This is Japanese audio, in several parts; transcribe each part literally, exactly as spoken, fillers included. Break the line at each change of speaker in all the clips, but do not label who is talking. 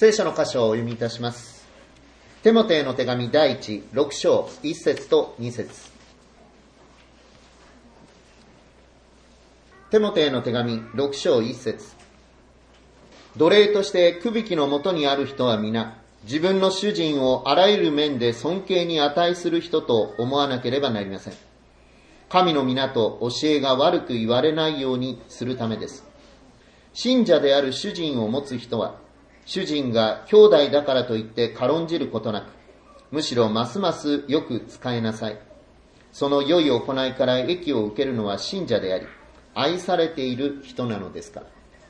聖書の箇所をお読みいたします。テモテへの手紙第一、ろく章いち節とに節。テモテへの手紙ろく章いち節。奴隷として区引きのもとにある人は皆、自分の主人をあらゆる面で尊敬に値する人と思わなければなりません。神の皆と教えが悪く言われないようにするためです。信者である主人を持つ人は、主人が兄弟だからといって軽んじることなく、むしろますますよく使えなさい。その良い行いから益を受けるのは信者であり、愛されている人なのですから。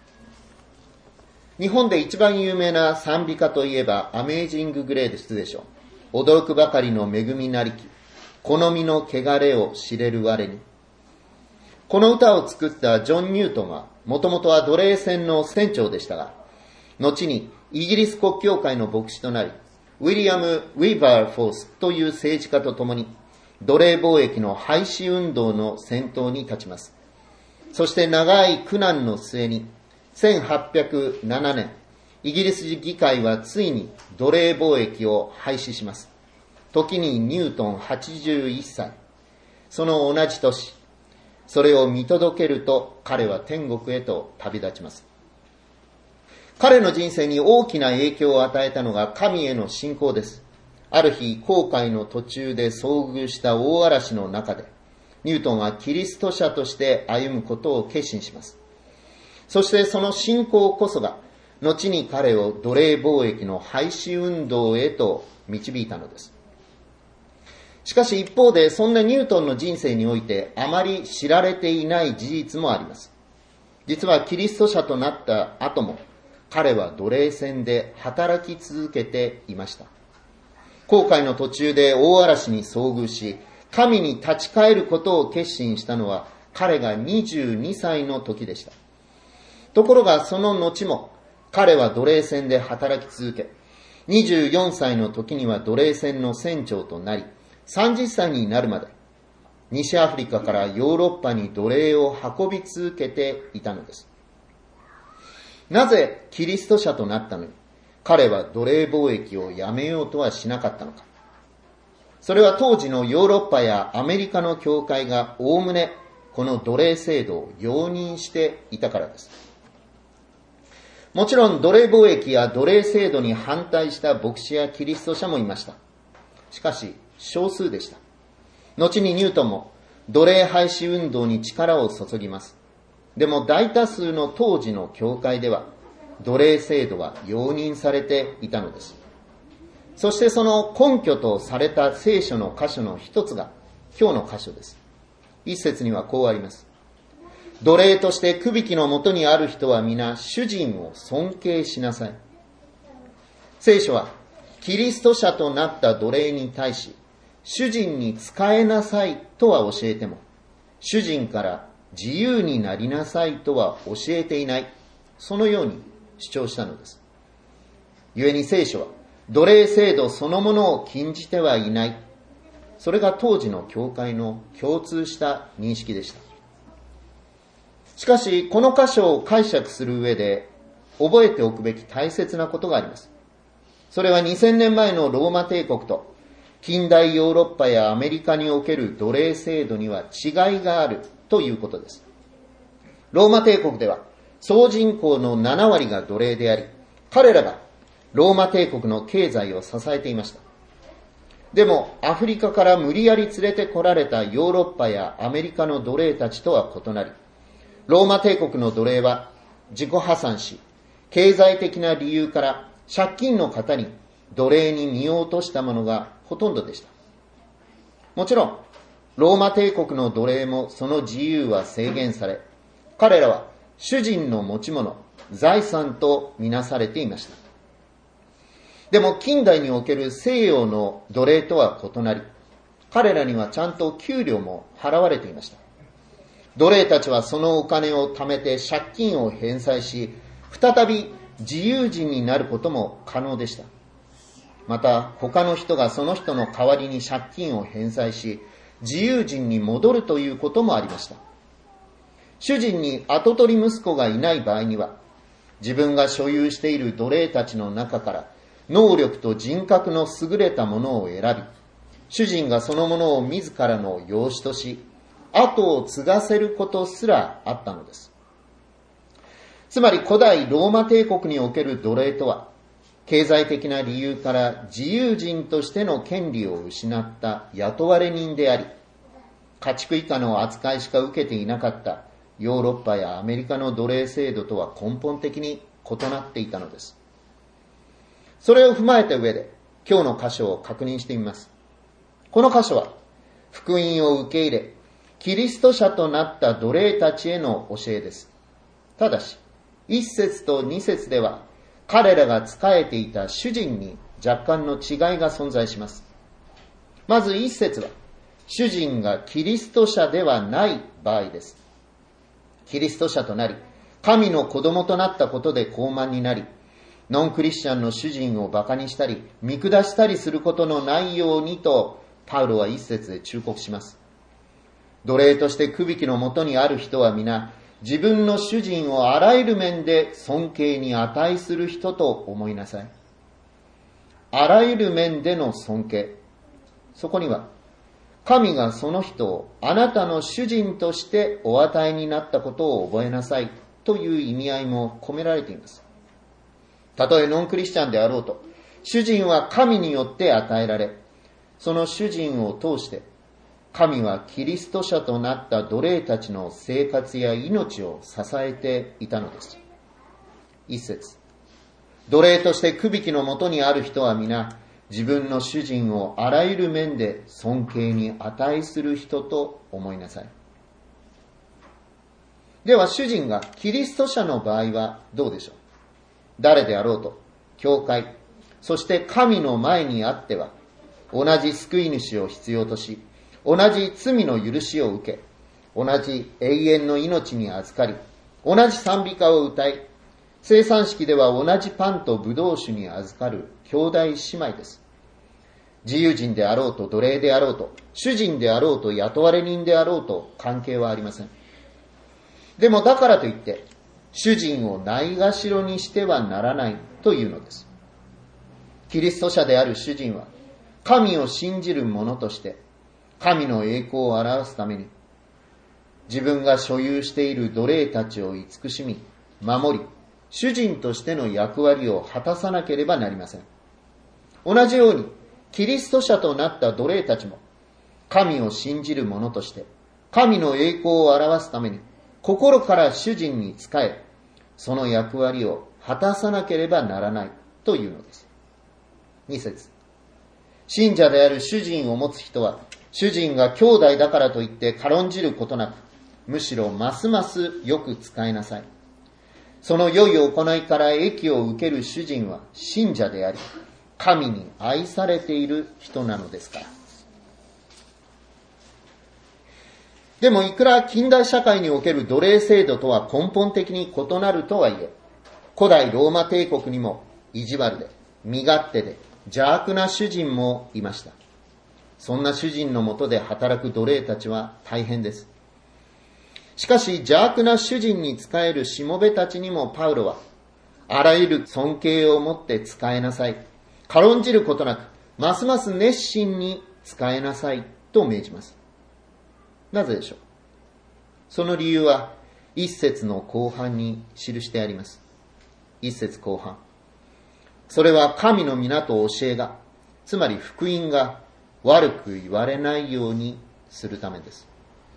日本で一番有名な賛美歌といえば、アメージンググレーデスでしょう。驚くばかりの恵みなりき、好みの汚れを知れる我に。この歌を作ったジョン・ニュートンは、もともとは奴隷船の船長でしたが、後にイギリス国教会の牧師となり、ウィリアム・ウィーバーフォースという政治家と共に、奴隷貿易の廃止運動の先頭に立ちます。そして長い苦難の末に、せんはっぴゃくななねん、イギリス議会はついに奴隷貿易を廃止します。時にニュートンはちじゅういっさい。その同じ年、それを見届けると彼は天国へと旅立ちます。彼の人生に大きな影響を与えたのが神への信仰です。ある日、航海の途中で遭遇した大嵐の中で、ニュートンはキリスト者として歩むことを決心します。そしてその信仰こそが、後に彼を奴隷貿易の廃止運動へと導いたのです。しかし一方で、そんなニュートンの人生においてあまり知られていない事実もあります。実はキリスト者となった後も、彼は奴隷船で働き続けていました。航海の途中で大嵐に遭遇し、神に立ち返ることを決心したのは彼がにじゅうにさいの時でした。ところがその後も彼は奴隷船で働き続け、にじゅうよんさいの時には奴隷船の船長となり、さんじゅっさいになるまで西アフリカからヨーロッパに奴隷を運び続けていたのです。なぜキリスト者となったのに彼は奴隷貿易をやめようとはしなかったのか。それは当時のヨーロッパやアメリカの教会がおおむねこの奴隷制度を容認していたからです。もちろん奴隷貿易や奴隷制度に反対した牧師やキリスト者もいました。しかし少数でした。後にニュートンも奴隷廃止運動に力を注ぎます。でも大多数の当時の教会では奴隷制度は容認されていたのです。そしてその根拠とされた聖書の箇所の一つが今日の箇所です。一節にはこうあります。奴隷として区引きのもとにある人は皆主人を尊敬しなさい。聖書はキリスト者となった奴隷に対し、主人に仕えなさいとは教えても、主人から自由になりなさいとは教えていない。そのように主張したのです。故に聖書は奴隷制度そのものを禁じてはいない。それが当時の教会の共通した認識でした。しかし、この箇所を解釈する上で覚えておくべき大切なことがあります。それはにせんねんまえのローマ帝国と近代ヨーロッパやアメリカにおける奴隷制度には違いがあるということです。ローマ帝国では総人口のななわりが奴隷であり、彼らがローマ帝国の経済を支えていました。でもアフリカから無理やり連れてこられたヨーロッパやアメリカの奴隷たちとは異なり、ローマ帝国の奴隷は自己破産し、経済的な理由から借金の方に奴隷に身を落としたものがほとんどでした。もちろん、ローマ帝国の奴隷もその自由は制限され、彼らは主人の持ち物、財産とみなされていました。でも近代における西洋の奴隷とは異なり、彼らにはちゃんと給料も払われていました。奴隷たちはそのお金を貯めて借金を返済し、再び自由人になることも可能でした。また他の人がその人の代わりに借金を返済し、自由人に戻るということもありました。主人に跡取り息子がいない場合には、 自分が所有している奴隷たちの中から能力と人格の優れたものを選び、主人がそのものを自らの養子とし、後を継がせることすらあったのです。つまり古代ローマ帝国における奴隷とは、経済的な理由から自由人としての権利を失った雇われ人であり、家畜以下の扱いしか受けていなかったヨーロッパやアメリカの奴隷制度とは根本的に異なっていたのです。それを踏まえた上で今日の箇所を確認してみます。この箇所は福音を受け入れ、キリスト者となった奴隷たちへの教えです。ただし、一節と二節では彼らが仕えていた主人に若干の違いが存在します。まず一節は、主人がキリスト者ではない場合です。キリスト者となり、神の子供となったことで高慢になり、ノンクリスチャンの主人を馬鹿にしたり、見下したりすることのないようにと、パウロは一節で忠告します。奴隷として区引のもとにある人は皆、自分の主人をあらゆる面で尊敬に値する人と思いなさい。あらゆる面での尊敬。そこには、神がその人をあなたの主人としてお与えになったことを覚えなさいという意味合いも込められています。たとえノンクリスチャンであろうと、主人は神によって与えられ、その主人を通して、神はキリスト者となった奴隷たちの生活や命を支えていたのです。一節。奴隷として区引のもとにある人は皆、自分の主人をあらゆる面で尊敬に値する人と思いなさい。では主人がキリスト者の場合はどうでしょう。誰であろうと、教会、そして神の前にあっては、同じ救い主を必要とし、同じ罪の許しを受け、同じ永遠の命に預かり、同じ賛美歌を歌い、生産式では同じパンとブドウ酒に預かる兄弟姉妹です。自由人であろうと奴隷であろうと、主人であろうと雇われ人であろうと関係はありません。でもだからといって、主人をないがしろにしてはならないというのです。キリスト者である主人は、神を信じる者として、神の栄光を表すために、自分が所有している奴隷たちを慈しみ、守り、主人としての役割を果たさなければなりません。同じように、キリスト者となった奴隷たちも、神を信じる者として、神の栄光を表すために、心から主人に仕え、その役割を果たさなければならないというのです。二節。信者である主人を持つ人は、主人が兄弟だからといって軽んじることなく、むしろますますよく使いなさい。その良い行いから益を受ける主人は信者であり、神に愛されている人なのですから。でもいくら近代社会における奴隷制度とは根本的に異なるとはいえ、古代ローマ帝国にも意地悪で、身勝手で、邪悪な主人もいました。そんな主人のもとで働く奴隷たちは大変です。しかし邪悪な主人に仕えるしもべたちにもパウロは、あらゆる尊敬を持って仕えなさい。軽んじることなく、ますます熱心に仕えなさいと命じます。なぜでしょう。その理由は一節の後半に記してあります。一節後半。それは神の皆と教えが、つまり福音が悪く言われないようにするためです。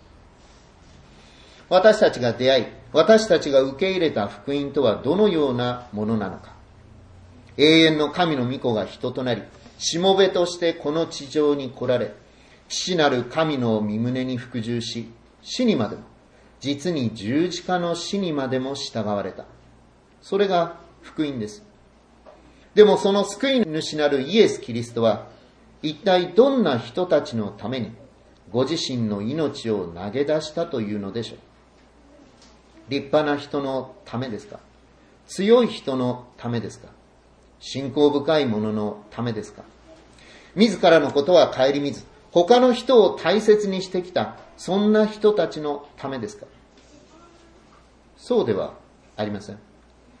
私たちが出会い、私たちが受け入れた福音とはどのようなものなのか。永遠の神の御子が人となり、しもべとしてこの地上に来られ、父なる神の御胸に服従し、死にまでも、実に十字架の死にまでも従われた。それが福音です。でもその救い主なるイエス・キリストは、一体どんな人たちのために、ご自身の命を投げ出したというのでしょう。立派な人のためですか？強い人のためですか？信仰深い者のためですか？自らのことは顧みず、他の人を大切にしてきた、そんな人たちのためですか？そうではありません。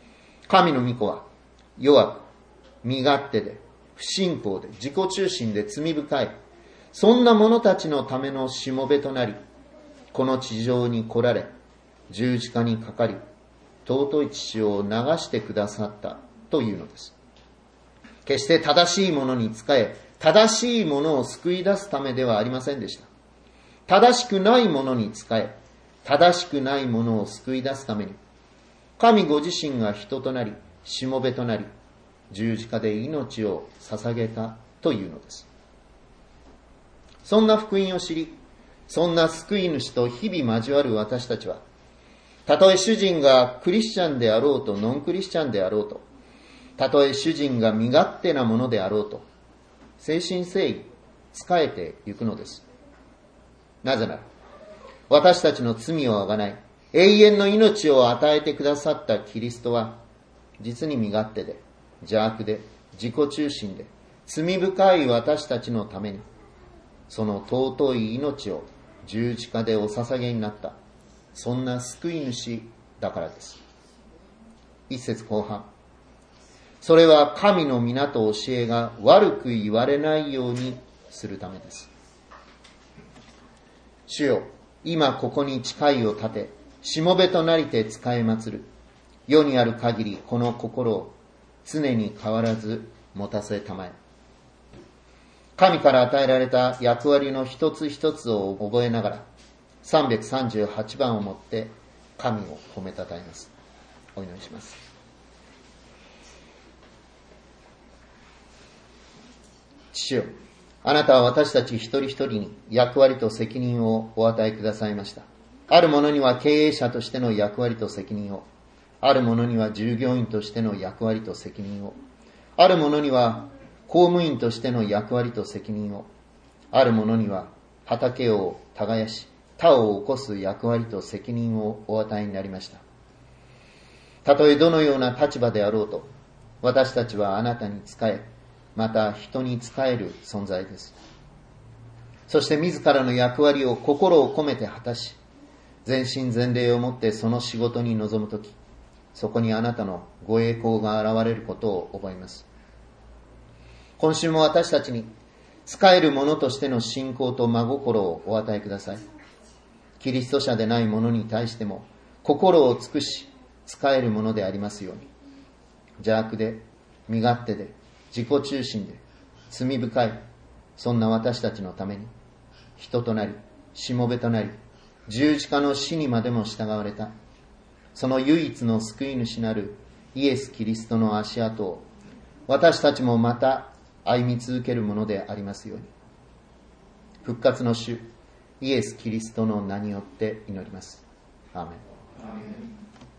神の御子は弱く、身勝手で、不信仰で、自己中心で罪深い、そんな者たちのためのしもべとなり、この地上に来られ、十字架にかかり、尊い血を流してくださったというのです。決して正しいものに仕え、正しいものを救い出すためではありませんでした。正しくないものに仕え、正しくないものを救い出すために、神ご自身が人となり、しもべとなり、十字架で命を捧げたというのです。そんな福音を知り、そんな救い主と日々交わる私たちは、たとえ主人がクリスチャンであろうとノンクリスチャンであろうと、たとえ主人が身勝手なものであろうと、誠心誠意仕えてゆくのです。なぜなら、私たちの罪をあがない、永遠の命を与えてくださったキリストは、実に身勝手で、邪悪で、自己中心で、罪深い私たちのために、その尊い命を十字架でお捧げになった、そんな救い主だからです。一節後半。それは神の皆と教えが悪く言われないようにするためです。主よ、今ここに誓いを立て、しもべとなりて仕え祭る。世にある限りこの心を常に変わらず持たせたまえ。神から与えられた役割の一つ一つを覚えながら、さんびゃくさんじゅうはちばんをもって神を褒めたたえます。お祈りします。父よ、あなたは私たち一人一人に役割と責任をお与えくださいました。ある者には経営者としての役割と責任を、ある者には従業員としての役割と責任を、ある者には公務員としての役割と責任を、ある者には畑を耕し、田を起こす役割と責任をお与えになりました。たとえどのような立場であろうと、私たちはあなたに仕え、また人に仕える存在です。そして自らの役割を心を込めて果たし、全身全霊をもってその仕事に臨むとき、そこにあなたのご栄光が現れることを覚えます。今週も私たちに仕える者としての信仰と真心をお与えください。キリスト者でない者に対しても心を尽くし仕えるものでありますように。邪悪で、身勝手で、自己中心で、罪深い、そんな私たちのために、人となり、しもべとなり、十字架の死にまでも従われた、その唯一の救い主なるイエス・キリストの足跡を、私たちもまた歩み続けるものでありますように。復活の主、イエス・キリストの名によって祈ります。アーメン。アーメン。